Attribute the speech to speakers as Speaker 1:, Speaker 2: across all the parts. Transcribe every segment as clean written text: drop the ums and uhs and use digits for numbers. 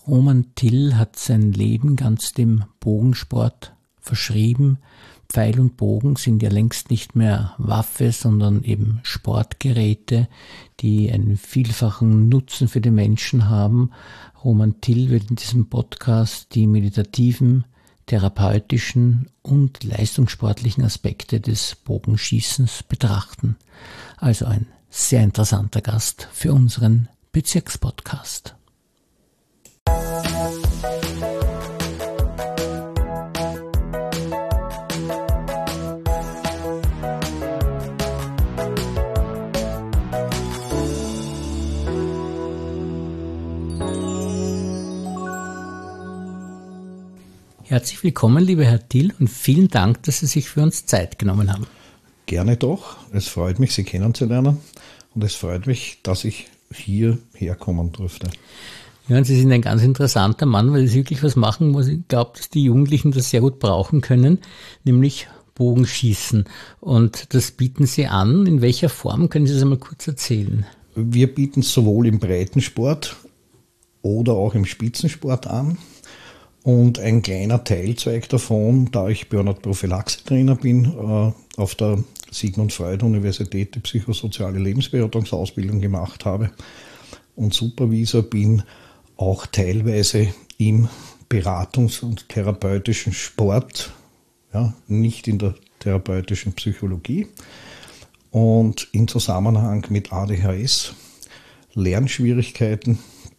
Speaker 1: Roman Thill hat sein Leben ganz dem Bogensport verschrieben. Pfeil und Bogen sind ja längst nicht mehr Waffe, sondern eben Sportgeräte, die einen vielfachen Nutzen für die Menschen haben. Roman Thill wird in diesem Podcast die meditativen, therapeutischen und leistungssportlichen Aspekte des Bogenschießens betrachten. Also ein sehr interessanter Gast für unseren Bezirkspodcast. Herzlich willkommen, lieber Herr Thill, und vielen Dank, dass Sie sich für uns Zeit genommen haben.
Speaker 2: Gerne doch. Es freut mich, Sie kennenzulernen, und es freut mich, dass ich hierher kommen durfte.
Speaker 1: Ja, und Sie sind ein ganz interessanter Mann, weil Sie wirklich was machen, wo ich glaube, dass die Jugendlichen das sehr gut brauchen können, nämlich Bogenschießen. Und das bieten Sie an. In welcher Form? Können Sie das einmal kurz erzählen?
Speaker 2: Wir bieten es sowohl im Breitensport oder auch im Spitzensport an. Und ein kleiner Teilzweig davon, da ich Burnout-Prophylaxe-Trainer bin, auf der Sigmund Freud Universität die psychosoziale Lebensberatungsausbildung gemacht habe und Supervisor bin, auch teilweise im Beratungs- und therapeutischen Sport, ja, nicht in der therapeutischen Psychologie, und in Zusammenhang mit ADHS, Lernschwierigkeiten,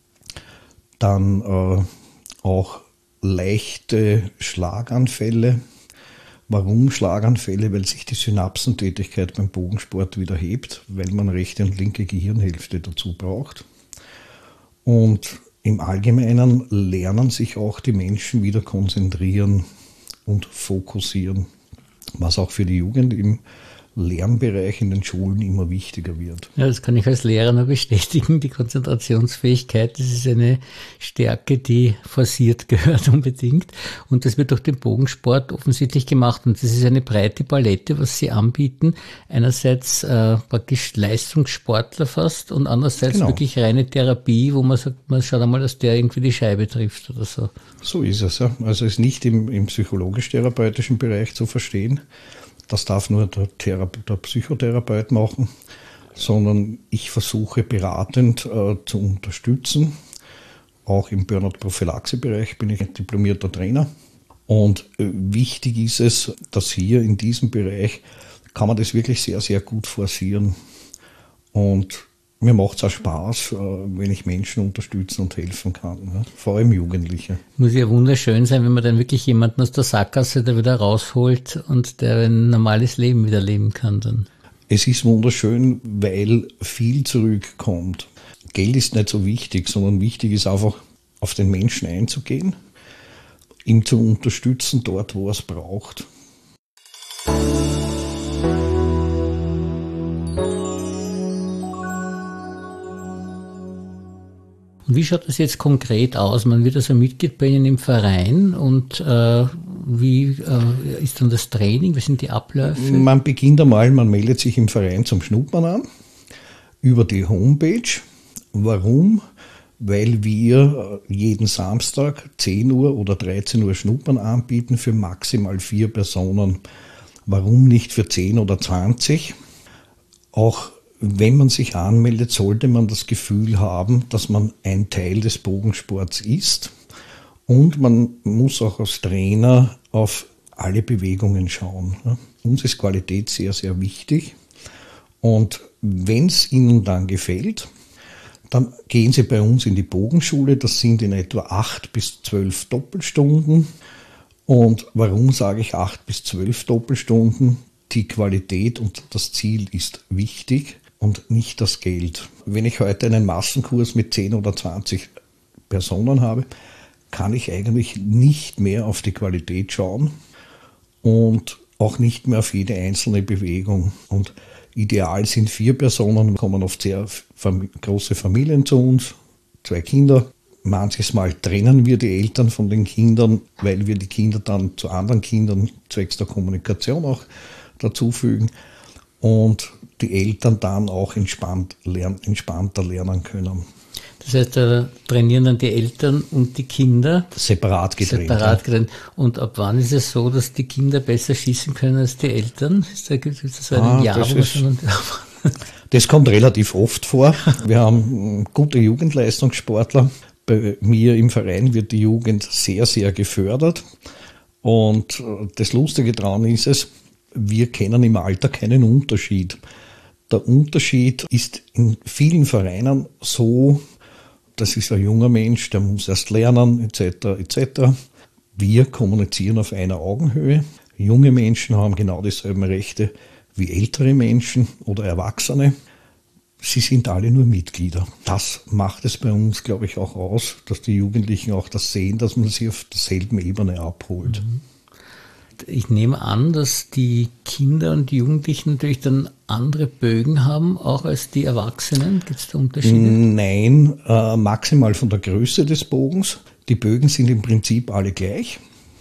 Speaker 2: dann auch leichte Schlaganfälle. Warum Schlaganfälle? Weil sich die Synapsentätigkeit beim Bogensport wieder hebt, weil man rechte und linke Gehirnhälfte dazu braucht. Und im Allgemeinen lernen sich auch die Menschen wieder konzentrieren und fokussieren, was auch für die Jugend im Lernbereich in den Schulen immer wichtiger wird.
Speaker 1: Ja, das kann ich als Lehrer nur bestätigen. Die Konzentrationsfähigkeit, das ist eine Stärke, die forciert gehört unbedingt. Und das wird durch den Bogensport offensichtlich gemacht. Und das ist eine breite Palette, was Sie anbieten. Einerseits praktisch Leistungssportler fast und andererseits wirklich reine Therapie, wo man sagt, man schaut einmal, dass der irgendwie die Scheibe trifft oder so.
Speaker 2: So ist es, ja. Also es ist nicht im psychologisch-therapeutischen Bereich zu verstehen. Das darf nur der Psychotherapeut machen, sondern ich versuche beratend zu unterstützen. Auch im Burnout-Prophylaxe-Bereich bin ich ein diplomierter Trainer. Und wichtig ist es, dass hier in diesem Bereich kann man das wirklich sehr, sehr gut forcieren. Und mir macht es auch Spaß, wenn ich Menschen unterstützen und helfen kann, ja? Vor allem Jugendliche.
Speaker 1: Muss ja wunderschön sein, wenn man dann wirklich jemanden aus der Sackgasse da wieder rausholt und der ein normales Leben wieder leben kann dann.
Speaker 2: Es ist wunderschön, weil viel zurückkommt. Geld ist nicht so wichtig, sondern wichtig ist einfach, auf den Menschen einzugehen, ihn zu unterstützen dort, wo er es braucht.
Speaker 1: Und wie schaut das jetzt konkret aus? Man wird also Mitglied bei Ihnen im Verein und wie ist dann das Training? Wie sind die Abläufe?
Speaker 2: Man beginnt einmal, man meldet sich im Verein zum Schnuppern an über die Homepage. Warum? Weil wir jeden Samstag 10 Uhr oder 13 Uhr Schnuppern anbieten für maximal 4 Personen. Warum nicht für 10 oder 20? Auch wenn man sich anmeldet, sollte man das Gefühl haben, dass man ein Teil des Bogensports ist. Und man muss auch als Trainer auf alle Bewegungen schauen. Uns ist Qualität sehr, sehr wichtig. Und wenn es Ihnen dann gefällt, dann gehen Sie bei uns in die Bogenschule. Das sind in etwa 8 bis 12 Doppelstunden. Und warum sage ich 8 bis 12 Doppelstunden? Die Qualität und das Ziel ist wichtig und nicht das Geld. Wenn ich heute einen Massenkurs mit 10 oder 20 Personen habe, kann ich eigentlich nicht mehr auf die Qualität schauen und auch nicht mehr auf jede einzelne Bewegung. Und ideal sind 4 Personen, kommen oft sehr große Familien zu uns, 2 Kinder. Manches Mal trennen wir die Eltern von den Kindern, weil wir die Kinder dann zu anderen Kindern zwecks der Kommunikation auch dazufügen und die Eltern dann auch entspannter lernen können.
Speaker 1: Das heißt, da trainieren dann die Eltern und die Kinder
Speaker 2: separat getrennt.
Speaker 1: Und ab wann ist es so, dass die Kinder besser schießen können als die Eltern? Gibt es so ein Jahr, wo man
Speaker 2: das kommt relativ oft vor. Wir haben gute Jugendleistungssportler. Bei mir im Verein wird die Jugend sehr, sehr gefördert. Und das Lustige daran ist es, wir kennen im Alter keinen Unterschied. Der Unterschied ist in vielen Vereinen so, das ist ein junger Mensch, der muss erst lernen, etc., etc. Wir kommunizieren auf einer Augenhöhe. Junge Menschen haben genau dieselben Rechte wie ältere Menschen oder Erwachsene. Sie sind alle nur Mitglieder. Das macht es bei uns, glaube ich, auch aus, dass die Jugendlichen auch das sehen, dass man sie auf derselben Ebene abholt.
Speaker 1: Ich nehme an, dass die Kinder und die Jugendlichen natürlich dann andere Bögen haben, auch als die Erwachsenen. Gibt es da Unterschiede?
Speaker 2: Nein, maximal von der Größe des Bogens. Die Bögen sind im Prinzip alle gleich,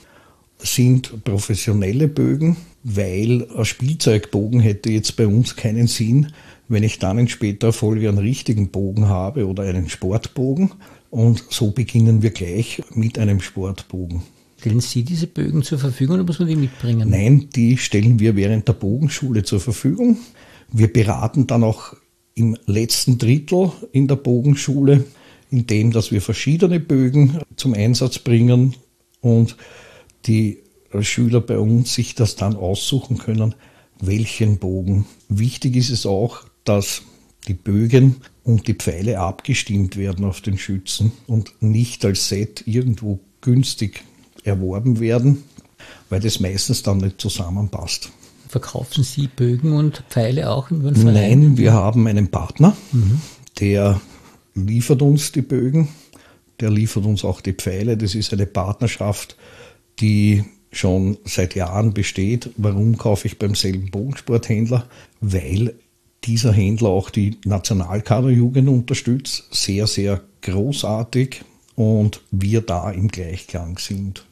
Speaker 2: sind professionelle Bögen, weil ein Spielzeugbogen hätte jetzt bei uns keinen Sinn, wenn ich dann in späterer Folge einen richtigen Bogen habe oder einen Sportbogen. Und so beginnen wir gleich mit einem Sportbogen.
Speaker 1: Stellen Sie diese Bögen zur Verfügung oder muss man die mitbringen?
Speaker 2: Nein, die stellen wir während der Bogenschule zur Verfügung. Wir beraten dann auch im letzten Drittel in der Bogenschule, indem dass wir verschiedene Bögen zum Einsatz bringen und die Schüler bei uns sich das dann aussuchen können, welchen Bogen. Wichtig ist es auch, dass die Bögen und die Pfeile abgestimmt werden auf den Schützen und nicht als Set irgendwo günstig erworben werden, weil das meistens dann nicht zusammenpasst.
Speaker 1: Verkaufen Sie Bögen und Pfeile auch in den Verein?
Speaker 2: Nein, wir haben einen Partner, der liefert uns die Bögen, der liefert uns auch die Pfeile. Das ist eine Partnerschaft, die schon seit Jahren besteht. Warum kaufe ich beim selben Bogensporthändler? Weil dieser Händler auch die Nationalkaderjugend unterstützt, sehr, sehr großartig und wir da im Gleichklang sind.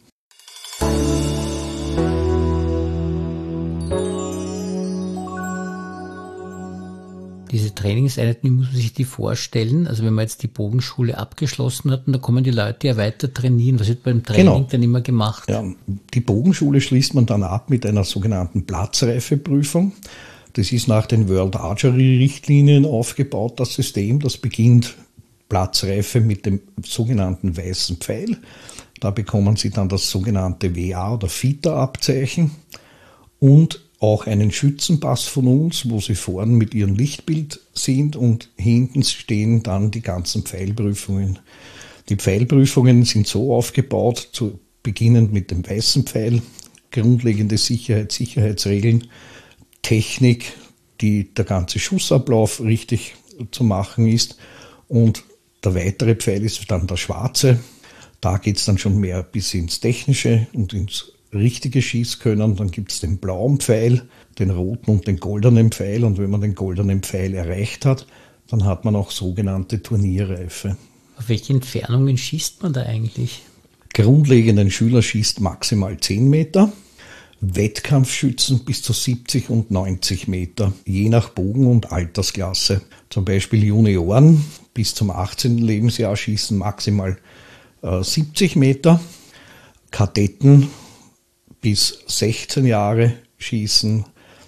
Speaker 1: Diese Trainingseinheiten, wie muss man sich die vorstellen? Also wenn man jetzt die Bogenschule abgeschlossen hat, und da kommen die Leute ja weiter trainieren. Was wird beim Training dann immer gemacht?
Speaker 2: Ja, die Bogenschule schließt man dann ab mit einer sogenannten Platzreifeprüfung. Das ist nach den World Archery Richtlinien aufgebaut, das System. Das beginnt Platzreife mit dem sogenannten weißen Pfeil. Da bekommen Sie dann das sogenannte WA- oder FITA-Abzeichen und auch einen Schützenpass von uns, wo Sie vorn mit Ihrem Lichtbild sind und hinten stehen dann die ganzen Pfeilprüfungen. Die Pfeilprüfungen sind so aufgebaut, beginnend mit dem weißen Pfeil, grundlegende Sicherheitsregeln, Technik, der ganze Schussablauf richtig zu machen ist und der weitere Pfeil ist dann der schwarze. Da geht es dann schon mehr bis ins Technische und ins richtige Schießkönnen. Dann gibt es den blauen Pfeil, den roten und den goldenen Pfeil. Und wenn man den goldenen Pfeil erreicht hat, dann hat man auch sogenannte Turnierreife.
Speaker 1: Auf welche Entfernungen schießt man da eigentlich?
Speaker 2: Grundlegend ein Schüler schießt maximal 10 Meter. Wettkampfschützen bis zu 70 und 90 Meter, je nach Bogen und Altersklasse. Zum Beispiel Junioren bis zum 18. Lebensjahr schießen maximal 70 Meter. Kadetten bis 16 Jahre schießen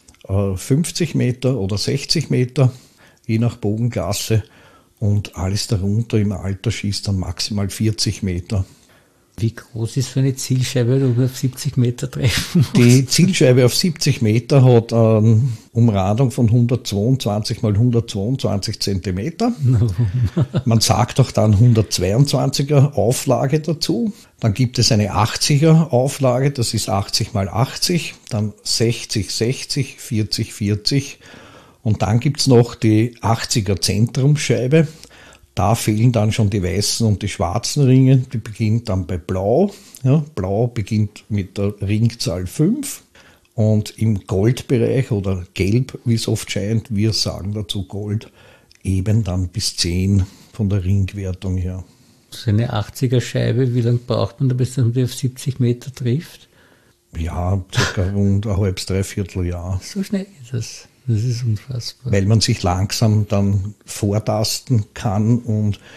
Speaker 2: 50 Meter oder 60 Meter, je nach Bogenklasse. Und alles darunter im Alter schießt dann maximal 40 Meter.
Speaker 1: Wie groß ist so eine Zielscheibe, die du auf 70 Meter treffen musst?
Speaker 2: Die Zielscheibe auf 70 Meter hat eine Umradung von 122 mal 122 Zentimeter. Man sagt auch dann 122er Auflage dazu. Dann gibt es eine 80er Auflage, das ist 80 mal 80. Dann 60, 60, 40, 40. Und dann gibt es noch die 80er Zentrumsscheibe. Da fehlen dann schon die weißen und die schwarzen Ringe. Die beginnt dann bei Blau. Ja, Blau beginnt mit der Ringzahl 5. Und im Goldbereich oder Gelb, wie es oft scheint, wir sagen dazu Gold, eben dann bis 10 von der Ringwertung her.
Speaker 1: So eine 80er Scheibe, wie lange braucht man da, bis man die auf 70 Meter trifft?
Speaker 2: Ja, circa rund ein halbes, dreiviertel Jahr.
Speaker 1: So schnell ist das. Das ist unfassbar.
Speaker 2: Weil man sich langsam dann vortasten kann und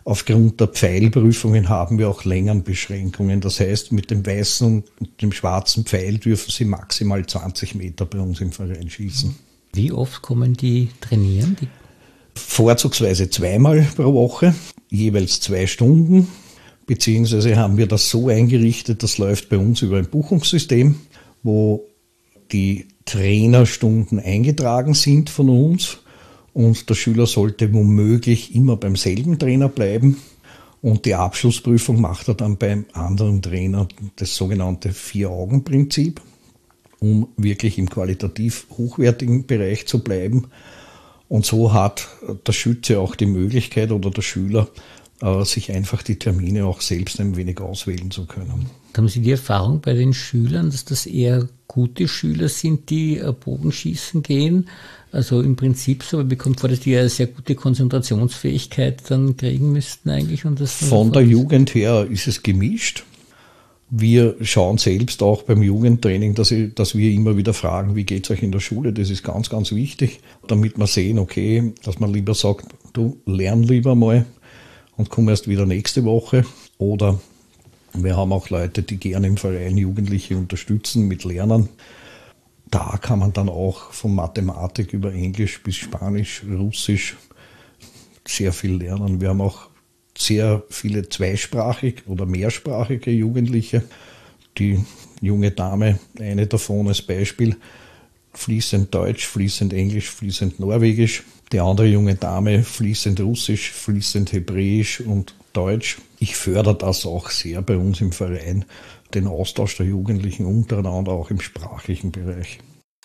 Speaker 2: Aufgrund der Pfeilprüfungen haben wir auch Längenbeschränkungen. Das heißt, mit dem weißen und dem schwarzen Pfeil dürfen sie maximal 20 Meter bei uns im Verein schießen.
Speaker 1: Wie oft kommen die trainieren?
Speaker 2: Vorzugsweise 2-mal pro Woche, jeweils 2 Stunden. Beziehungsweise haben wir das so eingerichtet, das läuft bei uns über ein Buchungssystem, wo die Trainerstunden eingetragen sind von uns. Und der Schüler sollte womöglich immer beim selben Trainer bleiben. Und die Abschlussprüfung macht er dann beim anderen Trainer, das sogenannte 4-Augen-Prinzip, um wirklich im qualitativ hochwertigen Bereich zu bleiben. Und so hat der Schütze auch die Möglichkeit oder der Schüler, sich einfach die Termine auch selbst ein wenig auswählen zu können.
Speaker 1: Haben Sie die Erfahrung bei den Schülern, dass das eher gute Schüler sind, die Bogenschießen gehen? Also im Prinzip so, man bekommt vor, dass die eine sehr gute Konzentrationsfähigkeit dann kriegen müssten eigentlich. Und das
Speaker 2: von der Jugend her ist es gemischt. Wir schauen selbst auch beim Jugendtraining, dass wir immer wieder fragen, wie geht es euch in der Schule? Das ist ganz, ganz wichtig, damit wir sehen, okay, dass man lieber sagt, du lern lieber mal und komm erst wieder nächste Woche. Oder wir haben auch Leute, die gerne im Verein Jugendliche unterstützen mit Lernen. Da kann man dann auch von Mathematik über Englisch bis Spanisch, Russisch sehr viel lernen. Wir haben auch sehr viele zweisprachig oder mehrsprachige Jugendliche. Die junge Dame, eine davon als Beispiel, fließend Deutsch, fließend Englisch, fließend Norwegisch. Die andere junge Dame fließend Russisch, fließend Hebräisch und Deutsch. Ich fördere das auch sehr bei uns im Verein, den Austausch der Jugendlichen untereinander, auch im sprachlichen Bereich.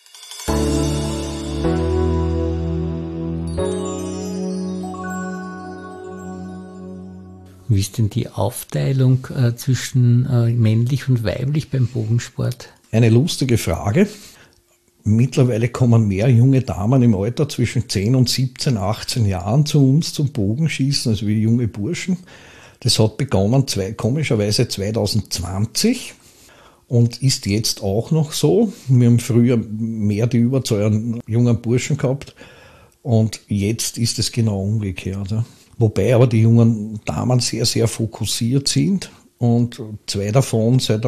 Speaker 1: Wie ist denn die Aufteilung zwischen männlich und weiblich beim Bogensport?
Speaker 2: Eine lustige Frage. Mittlerweile kommen mehr junge Damen im Alter zwischen 10 und 17, 18 Jahren zu uns zum Bogenschießen, also wie junge Burschen. Das hat begonnen komischerweise 2020 und ist jetzt auch noch so. Wir haben früher mehr die Überzahl an jungen Burschen gehabt und jetzt ist es genau umgekehrt. Wobei aber die jungen Damen sehr, sehr fokussiert sind und 2 davon seit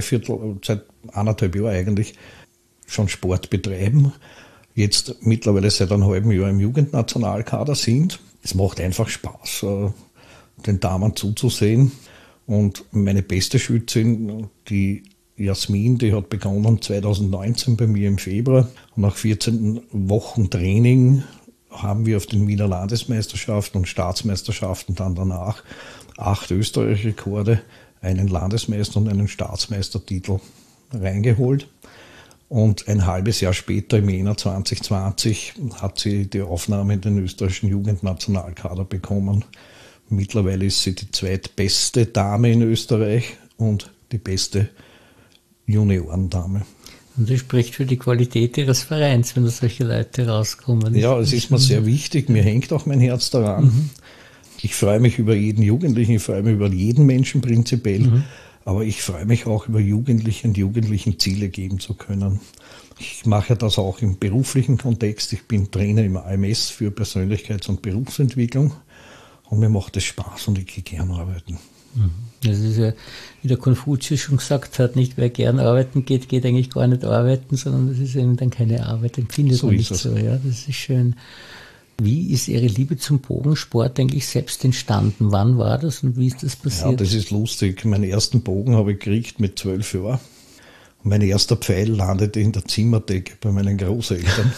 Speaker 2: 1,5 Jahren eigentlich schon Sport betreiben, jetzt mittlerweile seit einem halben Jahr im Jugendnationalkader sind. Es macht einfach Spaß, den Damen zuzusehen. Und meine beste Schützin, die Jasmin, die hat begonnen 2019 bei mir im Februar. Und nach 14 Wochen Training haben wir auf den Wiener Landesmeisterschaften und Staatsmeisterschaften dann danach 8 Österreich-Rekorde, einen Landesmeister- und einen Staatsmeistertitel reingeholt. Und ein halbes Jahr später, im Jänner 2020, hat sie die Aufnahme in den österreichischen Jugendnationalkader bekommen. Mittlerweile ist sie die zweitbeste Dame in Österreich und die beste Juniorendame.
Speaker 1: Und das spricht für die Qualität Ihres Vereins, wenn da solche Leute rauskommen.
Speaker 2: Ja, es ist mir sehr wichtig. Mir hängt auch mein Herz daran. Mhm. Ich freue mich über jeden Jugendlichen, ich freue mich über jeden Menschen prinzipiell. Mhm. Aber ich freue mich auch über Jugendliche und Jugendlichen Ziele geben zu können. Ich mache das auch im beruflichen Kontext. Ich bin Trainer im AMS für Persönlichkeits- und Berufsentwicklung. Und mir macht es Spaß und ich gehe gern arbeiten.
Speaker 1: Das ist ja, wie der Konfuzius schon gesagt hat, nicht wer gern arbeiten geht, geht eigentlich gar nicht arbeiten, sondern das ist eben dann keine Arbeit, empfindet man nicht so. Ja, das ist schön. Wie ist Ihre Liebe zum Bogensport eigentlich selbst entstanden? Wann war das und wie ist das passiert?
Speaker 2: Ja, das ist lustig. Meinen ersten Bogen habe ich gekriegt mit 12 Jahren. Und mein erster Pfeil landete in der Zimmerdecke bei meinen Großeltern.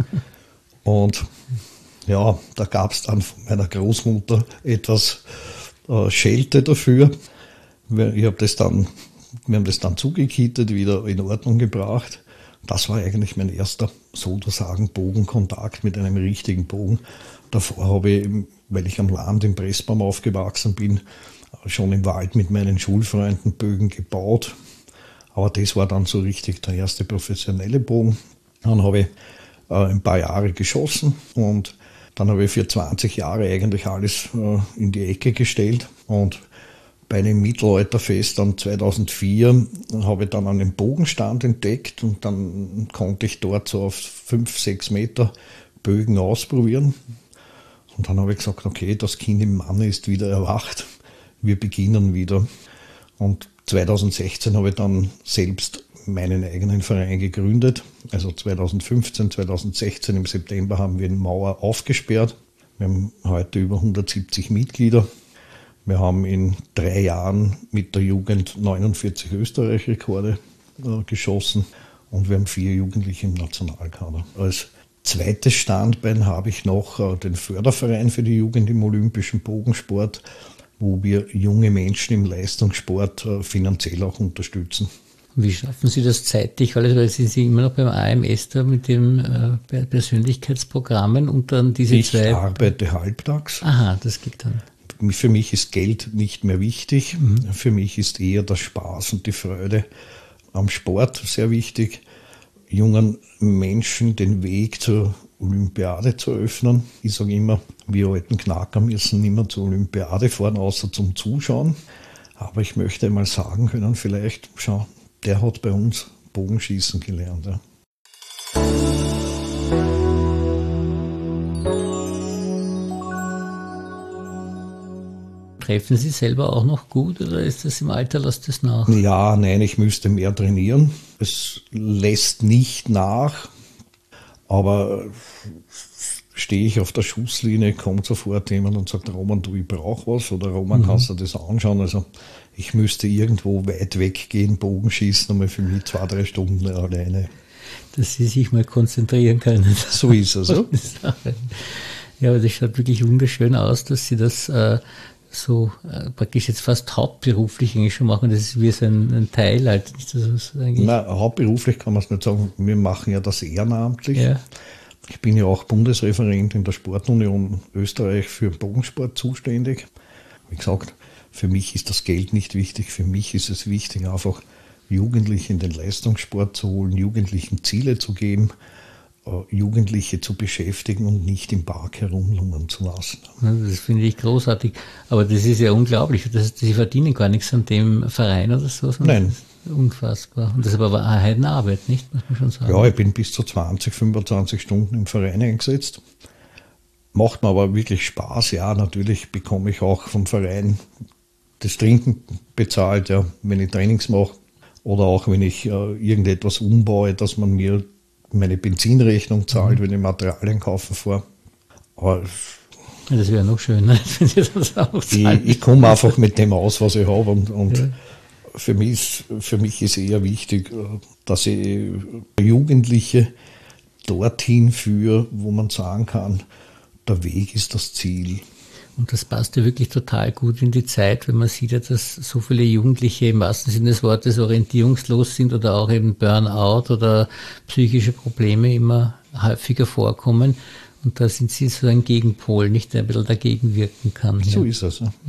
Speaker 2: Und ja, da gab es dann von meiner Großmutter etwas Schelte dafür. Wir haben das dann zugekittet, wieder in Ordnung gebracht. Das war eigentlich mein erster, sozusagen, Bogenkontakt mit einem richtigen Bogen. Davor habe ich, weil ich am Land im Pressbaum aufgewachsen bin, schon im Wald mit meinen Schulfreunden Bögen gebaut. Aber das war dann so richtig der erste professionelle Bogen. Dann habe ich ein paar Jahre geschossen und dann habe ich für 20 Jahre eigentlich alles in die Ecke gestellt. Und bei einem Mittelalterfest dann 2004 habe ich dann einen Bogenstand entdeckt und dann konnte ich dort so auf 5-6 Meter Bögen ausprobieren. Und dann habe ich gesagt, okay, das Kind im Manne ist wieder erwacht. Wir beginnen wieder. Und 2016 habe ich dann selbst meinen eigenen Verein gegründet. Also 2015, 2016 im September haben wir in Mauer aufgesperrt. Wir haben heute über 170 Mitglieder. Wir haben in 3 Jahren mit der Jugend 49 Österreich-Rekorde geschossen und wir haben 4 Jugendliche im Nationalkader. Als zweites Standbein habe ich noch den Förderverein für die Jugend im olympischen Bogensport, wo wir junge Menschen im Leistungssport finanziell auch unterstützen.
Speaker 1: Wie schaffen Sie das zeitlich? Weil Sie sind immer noch beim AMS da mit den Persönlichkeitsprogrammen und dann diese zwei...
Speaker 2: Ich arbeite halbtags.
Speaker 1: Aha, das geht dann.
Speaker 2: Für mich ist Geld nicht mehr wichtig. Für mich ist eher der Spaß und die Freude am Sport sehr wichtig. Jungen Menschen den Weg zur Olympiade zu öffnen. Ich sage immer, wir alten Knacker müssen nicht mehr zur Olympiade fahren, außer zum Zuschauen. Aber ich möchte einmal sagen können, vielleicht, schau, der hat bei uns Bogenschießen gelernt. Ja.
Speaker 1: Treffen Sie selber auch noch gut oder ist das im Alter, lässt das nach?
Speaker 2: Ja, nein, ich müsste mehr trainieren. Es lässt nicht nach, aber stehe ich auf der Schusslinie, kommt sofort jemand und sagt, Roman, du, ich brauche was, oder Roman, kannst du das anschauen? Also ich müsste irgendwo weit weggehen, Bogenschießen, einmal für mich 2-3 Stunden alleine.
Speaker 1: Dass Sie sich mal konzentrieren können.
Speaker 2: So ist es. Ja,
Speaker 1: ja, aber das schaut wirklich wunderschön aus, dass Sie das so praktisch jetzt fast hauptberuflich eigentlich schon machen. Das ist wie so ein Teil halt. Nicht das eigentlich.
Speaker 2: Nein, hauptberuflich kann man es nicht sagen. Wir machen ja das ehrenamtlich.
Speaker 1: Ja.
Speaker 2: Ich bin ja auch Bundesreferent in der Sportunion Österreich für Bogensport zuständig. Wie gesagt, für mich ist das Geld nicht wichtig. Für mich ist es wichtig, einfach Jugendliche in den Leistungssport zu holen, Jugendlichen Ziele zu geben, Jugendliche zu beschäftigen und nicht im Park herumlungern zu lassen.
Speaker 1: Das finde ich großartig. Aber das ist ja unglaublich. Sie verdienen gar nichts an dem Verein oder so.
Speaker 2: Nein.
Speaker 1: Das ist unfassbar. Und das ist aber eine Heidenarbeit, nicht? Muss man schon sagen.
Speaker 2: Ja, ich bin bis zu 20, 25 Stunden im Verein eingesetzt. Macht mir aber wirklich Spaß. Ja, natürlich bekomme ich auch vom Verein das Trinken bezahlt, ja, wenn ich Trainings mache. Oder auch wenn ich irgendetwas umbaue, dass man mir meine Benzinrechnung zahlt, wenn ich Materialien kaufen fahre. Aber
Speaker 1: ja, das wäre noch schöner, wenn Sie das auch zahlen.
Speaker 2: Ich komme einfach mit dem aus, was ich habe. Und ja. Für mich ist eher wichtig, dass ich Jugendliche dorthin führe, wo man sagen kann, der Weg ist das Ziel.
Speaker 1: Und das passt ja wirklich total gut in die Zeit, wenn man sieht ja, dass so viele Jugendliche im wahrsten Sinne des Wortes orientierungslos sind oder auch eben Burnout oder psychische Probleme immer häufiger vorkommen. Und da sind Sie so ein Gegenpol, nicht, der ein bisschen dagegen wirken kann.
Speaker 2: So ist es. Ja.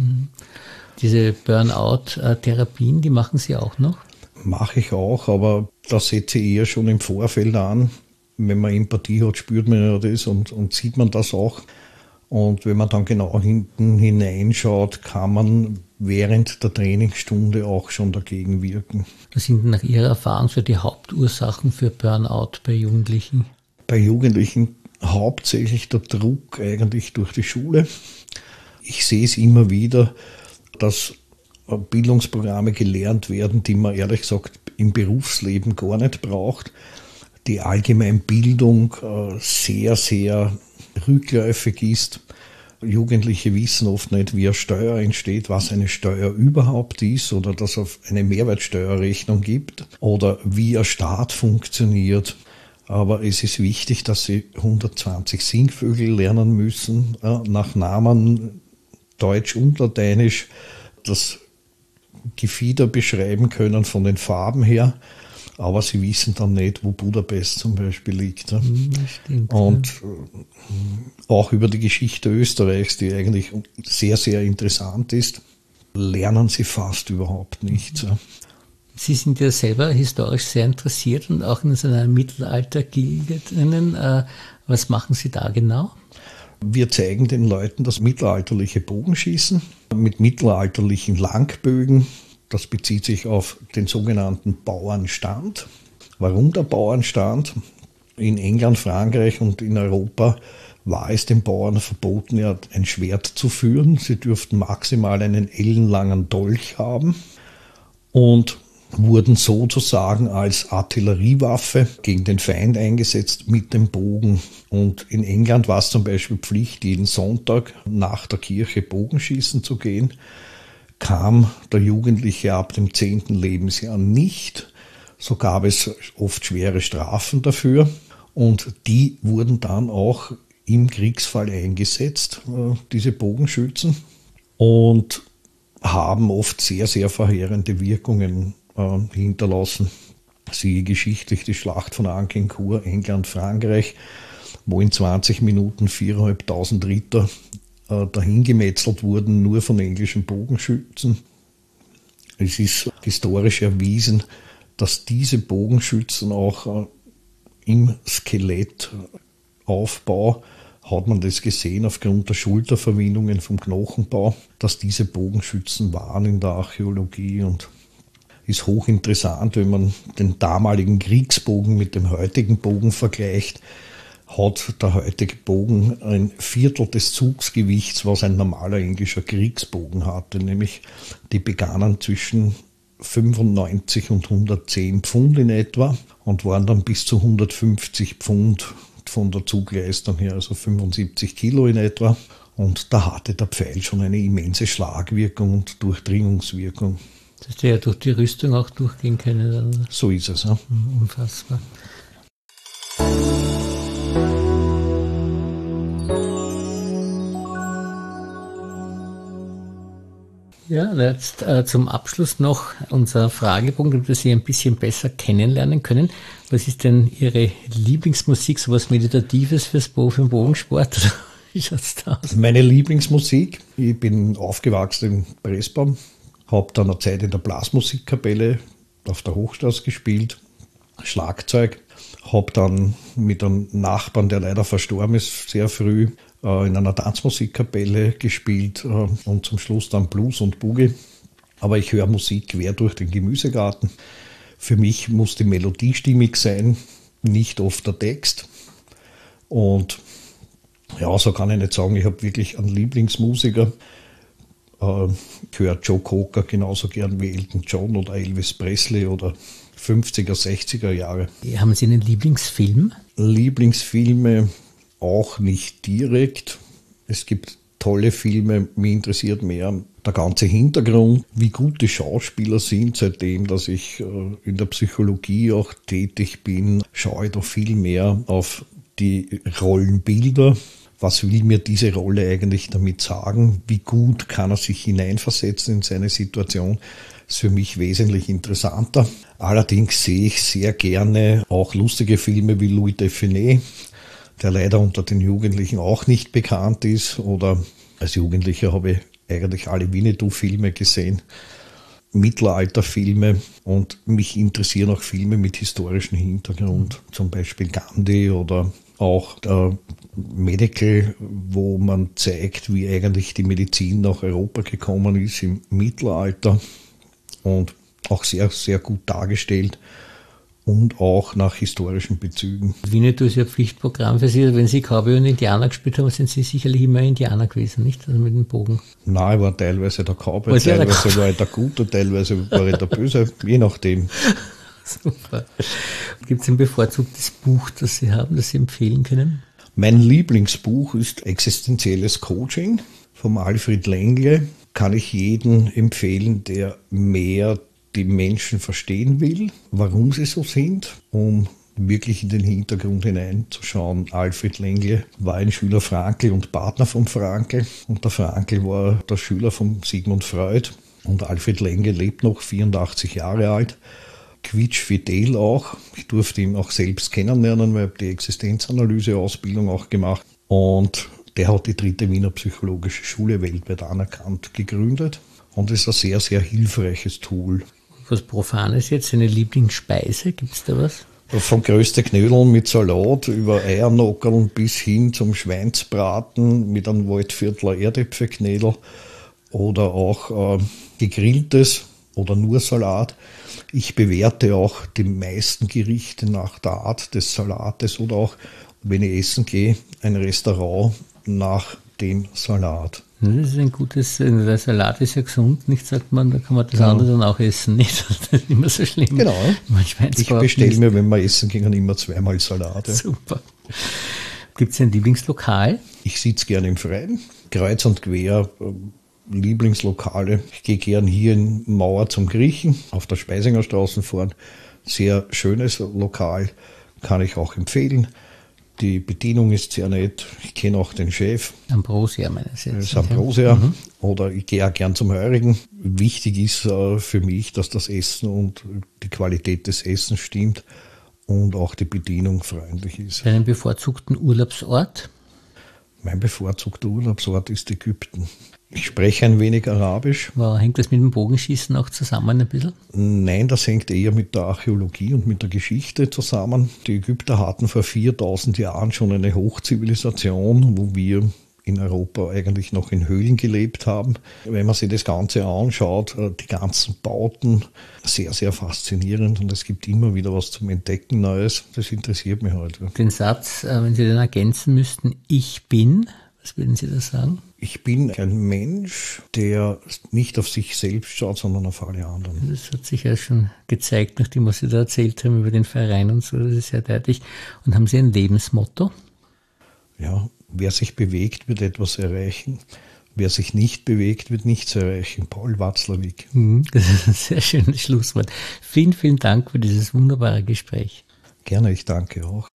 Speaker 1: Diese Burnout-Therapien, die machen Sie auch noch?
Speaker 2: Mache ich auch, aber da setze ich eher schon im Vorfeld an. Wenn man Empathie hat, spürt man ja das und sieht man das auch. Und wenn man dann genau hinten hineinschaut, kann man während der Trainingsstunde auch schon dagegen wirken.
Speaker 1: Was sind nach Ihrer Erfahrung so die Hauptursachen für Burnout bei Jugendlichen?
Speaker 2: Bei Jugendlichen hauptsächlich der Druck eigentlich durch die Schule. Ich sehe es immer wieder, dass Bildungsprogramme gelernt werden, die man ehrlich gesagt im Berufsleben gar nicht braucht. Die Allgemeinbildung sehr, sehr rückläufig ist. Jugendliche wissen oft nicht, wie eine Steuer entsteht, was eine Steuer überhaupt ist oder dass es eine Mehrwertsteuerrechnung gibt oder wie ein Staat funktioniert. Aber es ist wichtig, dass sie 120 Singvögel lernen müssen, nach Namen Deutsch und Lateinisch, das Gefieder beschreiben können von den Farben her. Aber sie wissen dann nicht, wo Budapest zum Beispiel liegt. Ja.
Speaker 1: Stimmt,
Speaker 2: und auch über die Geschichte Österreichs, die eigentlich sehr, sehr interessant ist, lernen sie fast überhaupt nichts. Ja.
Speaker 1: Sie sind ja selber historisch sehr interessiert und auch in so einer Mittelaltergilde drinnen. Was machen Sie da genau?
Speaker 2: Wir zeigen den Leuten das mittelalterliche Bogenschießen mit mittelalterlichen Langbögen. Das bezieht sich auf den sogenannten Bauernstand. Warum der Bauernstand? In England, Frankreich und in Europa war es den Bauern verboten, ja, ein Schwert zu führen. Sie dürften maximal einen ellenlangen Dolch haben und wurden sozusagen als Artilleriewaffe gegen den Feind eingesetzt mit dem Bogen. Und in England war es zum Beispiel Pflicht, jeden Sonntag nach der Kirche Bogenschießen zu gehen. Kam der Jugendliche ab dem 10. Lebensjahr nicht, so gab es oft schwere Strafen dafür. Und die wurden dann auch im Kriegsfall eingesetzt, diese Bogenschützen, und haben oft sehr, sehr verheerende Wirkungen hinterlassen. Siehe geschichtlich die Schlacht von Agincourt, England, Frankreich, wo in 20 Minuten 4.500 Ritter dahingemetzelt wurden, nur von englischen Bogenschützen. Es ist historisch erwiesen, dass diese Bogenschützen auch im Skelettaufbau, hat man das gesehen aufgrund der Schulterverwindungen vom Knochenbau, dass diese Bogenschützen waren in der Archäologie, und ist hochinteressant, wenn man den damaligen Kriegsbogen mit dem heutigen Bogen vergleicht, hat der heutige Bogen ein Viertel des Zugsgewichts, was ein normaler englischer Kriegsbogen hatte, nämlich die begannen zwischen 95 und 110 Pfund in etwa und waren dann bis zu 150 Pfund von der Zugleistung her, also 75 Kilo in etwa. Und da hatte der Pfeil schon eine immense Schlagwirkung und Durchdringungswirkung.
Speaker 1: Dass der ja durch die Rüstung auch durchgehen können. Oder?
Speaker 2: So ist es. Ja.
Speaker 1: Unfassbar. Ja, jetzt zum Abschluss noch unser Fragebogen, damit wir Sie ein bisschen besser kennenlernen können. Was ist denn Ihre Lieblingsmusik, sowas Meditatives für den Bogensport? Wie schaut's da aus?
Speaker 2: Meine Lieblingsmusik, ich bin aufgewachsen in Pressbaum, habe dann eine Zeit in der Blasmusikkapelle auf der Hochstraße gespielt, Schlagzeug, habe dann mit einem Nachbarn, der leider verstorben ist, sehr früh in einer Tanzmusikkapelle gespielt und zum Schluss dann Blues und Boogie. Aber ich höre Musik quer durch den Gemüsegarten. Für mich muss die Melodie stimmig sein, nicht oft der Text. Und ja, so kann ich nicht sagen, ich habe wirklich einen Lieblingsmusiker. Ich höre Joe Cocker genauso gern wie Elton John oder Elvis Presley oder 50er, 60er Jahre.
Speaker 1: Haben Sie einen Lieblingsfilm?
Speaker 2: Lieblingsfilme auch nicht direkt. Es gibt tolle Filme, mich interessiert mehr der ganze Hintergrund, wie gut die Schauspieler sind. Seitdem, dass ich in der Psychologie auch tätig bin, schaue ich da viel mehr auf die Rollenbilder. Was will mir diese Rolle eigentlich damit sagen? Wie gut kann er sich hineinversetzen in seine Situation? Das ist für mich wesentlich interessanter. Allerdings sehe ich sehr gerne auch lustige Filme wie Louis Define, der leider unter den Jugendlichen auch nicht bekannt ist. Oder als Jugendlicher habe ich eigentlich alle Winnetou-Filme gesehen, Mittelalterfilme, und mich interessieren auch Filme mit historischem Hintergrund, zum Beispiel Gandhi oder auch Medical, wo man zeigt, wie eigentlich die Medizin nach Europa gekommen ist im Mittelalter, und auch sehr, sehr gut dargestellt und auch nach historischen Bezügen.
Speaker 1: Winnetou ist ja Pflichtprogramm für Sie. Wenn Sie Cowboy und Indianer gespielt haben, sind Sie sicherlich immer Indianer gewesen, nicht? Also mit dem Bogen.
Speaker 2: Nein, ich war teilweise der Cowboy, teilweise war ich der Gute, teilweise war ich der Böse, je nachdem.
Speaker 1: Super. Gibt es ein bevorzugtes Buch, das Sie haben, das Sie empfehlen können?
Speaker 2: Mein Lieblingsbuch ist Existenzielles Coaching von Alfred Lengle. Kann ich jedem empfehlen, der mehr die Menschen verstehen will, warum sie so sind, um wirklich in den Hintergrund hineinzuschauen. Alfred Lengle war ein Schüler Frankl und Partner von Frankl, und der Frankl war der Schüler von Sigmund Freud, und Alfred Lengle lebt noch, 84 Jahre alt. Quietschfidel auch. Ich durfte ihn auch selbst kennenlernen, weil ich die Existenzanalyse-Ausbildung auch gemacht. Und der hat die 3. Wiener Psychologische Schule weltweit anerkannt gegründet. Und ist ein sehr, sehr hilfreiches Tool.
Speaker 1: Was Profanes jetzt, eine Lieblingsspeise, gibt es da was?
Speaker 2: Von größte Knödeln mit Salat über Eiernockeln bis hin zum Schweinsbraten mit einem Waldviertler Erdäpfelknödel oder auch gegrilltes oder nur Salat. Ich bewerte auch die meisten Gerichte nach der Art des Salates oder auch wenn ich essen gehe, ein Restaurant nach dem Salat.
Speaker 1: Das ist ein gutes, der Salat ist ja gesund, nicht sagt man, da kann man das andere dann auch essen, nicht? Das ist immer so schlimm.
Speaker 2: Genau. Ich bestelle mir, wenn wir essen gehen, immer zweimal Salat. Ja.
Speaker 1: Super. Gibt es ein Lieblingslokal?
Speaker 2: Ich sitze gerne im Freien, kreuz und quer, Lieblingslokale. Ich gehe gern hier in Mauer zum Griechen, auf der Speisinger Straße fahren. Sehr schönes Lokal, kann ich auch empfehlen. Die Bedienung ist sehr nett. Ich kenne auch den Chef.
Speaker 1: Ambrosia meines Erachtens.
Speaker 2: Das ist Ambrosia. Mhm. Oder ich gehe auch gern zum Heurigen. Wichtig ist für mich, dass das Essen und die Qualität des Essens stimmt und auch die Bedienung freundlich ist.
Speaker 1: Einen bevorzugten Urlaubsort?
Speaker 2: Mein bevorzugter Urlaubsort ist Ägypten. Ich spreche ein wenig Arabisch.
Speaker 1: Hängt das mit dem Bogenschießen auch zusammen ein bisschen?
Speaker 2: Nein, das hängt eher mit der Archäologie und mit der Geschichte zusammen. Die Ägypter hatten vor 4000 Jahren schon eine Hochzivilisation, wo wir in Europa eigentlich noch in Höhlen gelebt haben. Wenn man sich das Ganze anschaut, die ganzen Bauten, sehr, sehr faszinierend und es gibt immer wieder was zum Entdecken Neues. Das interessiert mich halt.
Speaker 1: Den Satz, wenn Sie den ergänzen müssten, ich bin, was würden Sie da sagen?
Speaker 2: Ich bin ein Mensch, der nicht auf sich selbst schaut, sondern auf alle anderen.
Speaker 1: Das hat sich ja schon gezeigt, nachdem was Sie da erzählt haben über den Verein und so, das ist sehr deutlich. Und haben Sie ein Lebensmotto?
Speaker 2: Ja, wer sich bewegt, wird etwas erreichen. Wer sich nicht bewegt, wird nichts erreichen. Paul Watzlawick.
Speaker 1: Das ist ein sehr schönes Schlusswort. Vielen, vielen Dank für dieses wunderbare Gespräch.
Speaker 2: Gerne, ich danke auch.